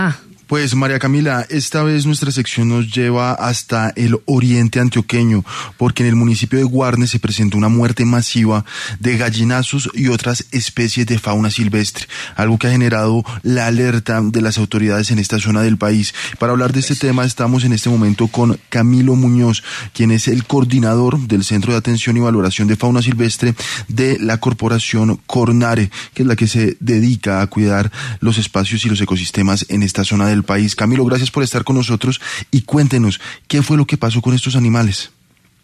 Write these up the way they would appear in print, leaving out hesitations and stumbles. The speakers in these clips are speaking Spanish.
Pues María Camila, esta vez nuestra sección nos lleva hasta el oriente antioqueño, porque en el municipio de Guarne se presentó una muerte masiva de gallinazos y otras especies de fauna silvestre, algo que ha generado la alerta de las autoridades en esta zona del país. Para hablar de este tema estamos en este momento con Camilo Muñoz, quien es el coordinador del Centro de Atención y Valoración de Fauna Silvestre de la Corporación Cornare, que es la que se dedica a cuidar los espacios y los ecosistemas en esta zona del país. Camilo, gracias por estar con nosotros y cuéntenos, ¿qué fue lo que pasó con estos animales?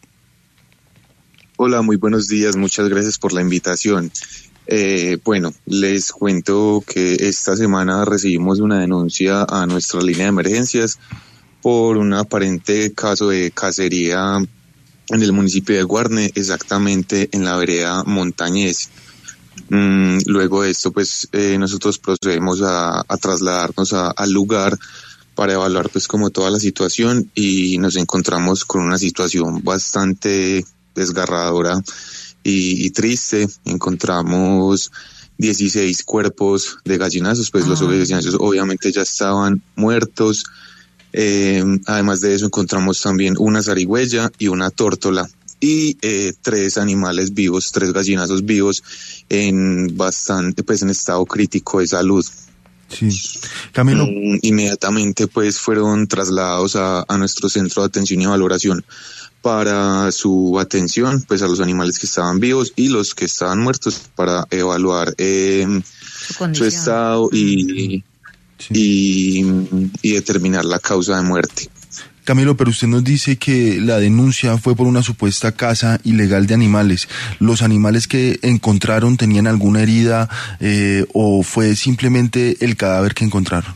Hola, muy buenos días, muchas gracias por la invitación. Bueno, les cuento que esta semana recibimos una denuncia a nuestra línea de emergencias por un aparente caso de cacería en el municipio de Guarne, exactamente en la vereda Montañés. Luego de esto, pues nosotros procedemos a trasladarnos al lugar para evaluar pues como toda la situación, y nos encontramos con una situación bastante desgarradora y triste. Encontramos 16 cuerpos de gallinazos, pues los gallinazos obviamente ya estaban muertos. Además de eso encontramos también una zarigüeya y una tórtola, y 3 animales vivos, 3 gallinazos vivos en estado crítico de salud. Sí. Camilo. Inmediatamente pues fueron trasladados a nuestro centro de atención y valoración para su atención pues a los animales que estaban vivos y los que estaban muertos, para evaluar su estado y determinar la causa de muerte. Camilo, pero usted nos dice que la denuncia fue por una supuesta caza ilegal de animales. ¿Los animales que encontraron tenían alguna herida o fue simplemente el cadáver que encontraron?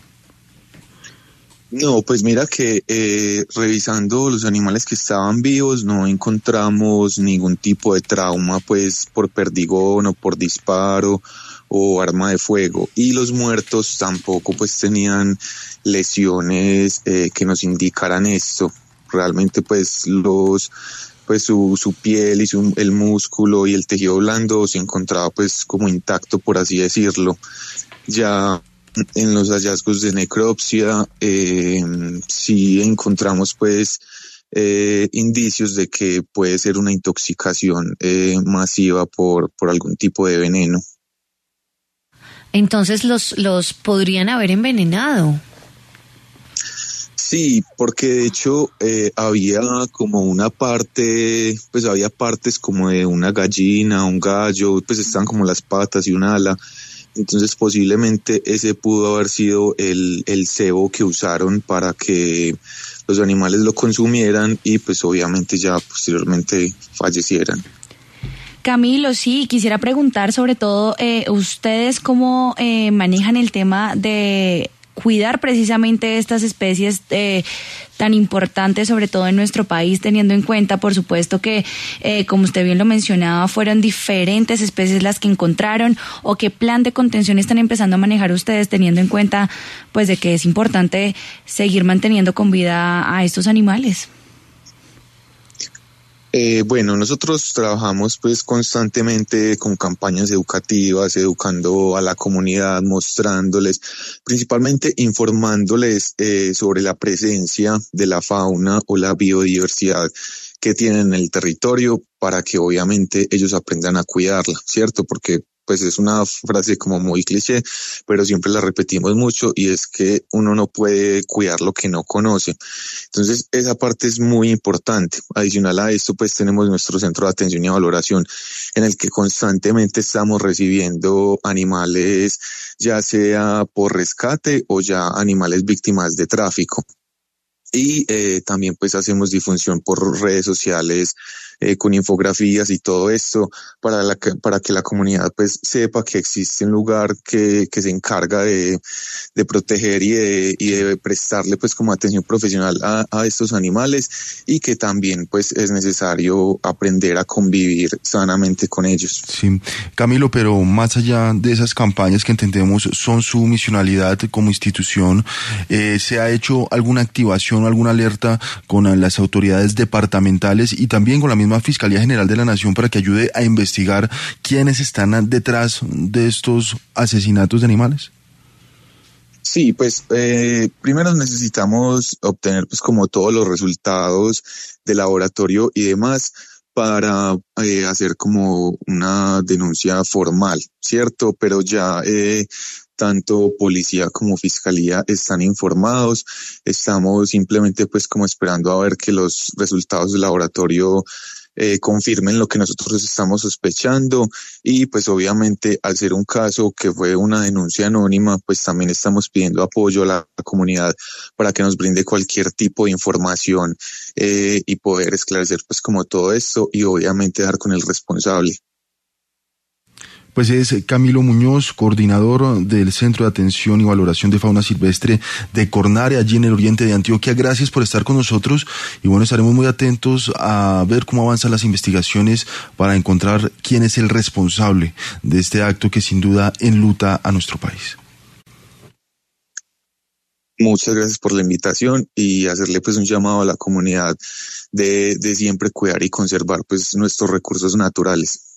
No, pues mira que revisando los animales que estaban vivos no encontramos ningún tipo de trauma pues por perdigón o por disparo o arma de fuego, y los muertos tampoco pues tenían lesiones que nos indicaran esto. Realmente pues su piel y el músculo y el tejido blando se encontraba pues como intacto, por así decirlo. Ya en los hallazgos de necropsia sí encontramos pues indicios de que puede ser una intoxicación masiva por algún tipo de veneno. Entonces los podrían haber envenenado. Sí, porque de hecho había como una parte, pues había partes como de una gallina, un gallo, pues estaban como las patas y un ala. Entonces posiblemente ese pudo haber sido el cebo que usaron para que los animales lo consumieran y pues obviamente ya posteriormente fallecieran. Camilo, sí, quisiera preguntar sobre todo, ¿ustedes cómo manejan el tema de cuidar precisamente estas especies tan importantes, sobre todo en nuestro país, teniendo en cuenta, por supuesto, que, como usted bien lo mencionaba, fueron diferentes especies las que encontraron? ¿O qué plan de contención están empezando a manejar ustedes, teniendo en cuenta pues de que es importante seguir manteniendo con vida a estos animales? Bueno, nosotros trabajamos pues constantemente con campañas educativas, educando a la comunidad, mostrándoles, principalmente informándoles sobre la presencia de la fauna o la biodiversidad que tienen en el territorio, para que obviamente ellos aprendan a cuidarla, ¿cierto? Porque pues es una frase como muy cliché, pero siempre la repetimos mucho, y es que uno no puede cuidar lo que no conoce. Entonces esa parte es muy importante. Adicional a esto, pues tenemos nuestro centro de atención y valoración, en el que constantemente estamos recibiendo animales, ya sea por rescate o ya animales víctimas de tráfico. Y también pues hacemos difusión por redes sociales con infografías y todo esto para que la comunidad pues sepa que existe un lugar que se encarga de proteger y de prestarle pues como atención profesional a estos animales, y que también pues es necesario aprender a convivir sanamente con ellos. Sí, Camilo, pero más allá de esas campañas que entendemos son su misionalidad como institución, ¿se ha hecho alguna activación o alguna alerta con las autoridades departamentales y también con la misma Fiscalía General de la Nación para que ayude a investigar quiénes están detrás de estos asesinatos de animales? Sí, pues primero necesitamos obtener pues como todos los resultados de laboratorio y demás para hacer como una denuncia formal, ¿cierto? Pero ya tanto policía como fiscalía están informados, estamos simplemente pues como esperando a ver que los resultados del laboratorio confirmen lo que nosotros estamos sospechando y pues obviamente al ser un caso que fue una denuncia anónima, pues también estamos pidiendo apoyo a la comunidad para que nos brinde cualquier tipo de información y poder esclarecer pues como todo esto y obviamente dar con el responsable. Pues es Camilo Muñoz, coordinador del Centro de Atención y Valoración de Fauna Silvestre de Cornare, allí en el oriente de Antioquia. Gracias por estar con nosotros y bueno, estaremos muy atentos a ver cómo avanzan las investigaciones para encontrar quién es el responsable de este acto que sin duda enluta a nuestro país. Muchas gracias por la invitación y hacerle pues un llamado a la comunidad de siempre cuidar y conservar pues nuestros recursos naturales.